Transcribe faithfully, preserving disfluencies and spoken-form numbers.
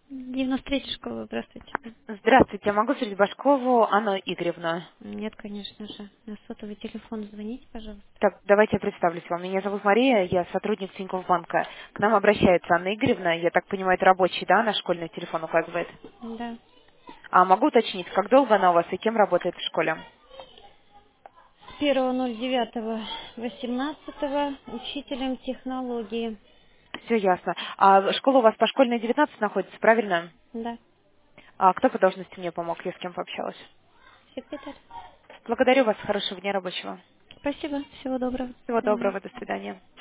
девяносто третья школа, здравствуйте. Здравствуйте, я могу слышать Башкову Анну Игоревну? Нет, конечно же. На сотовый телефон звоните, пожалуйста. Так, давайте я представлюсь вам. Меня зовут Мария, я сотрудник Тинькофф банка. К нам обращается Анна Игоревна, я так понимаю, это рабочий, да, наш школьный телефон указывает? Да. А могу уточнить, как долго она у вас и кем работает в школе? С первого ноль девятого восемнадцатого учителем технологии. Все ясно. А школа у вас по школьной девятнадцать находится, правильно? Да. А кто по должности мне помог, я с кем пообщалась? Секретарь. Благодарю вас, хорошего дня рабочего. Спасибо. Всего доброго. До Всего свидания. доброго, до свидания.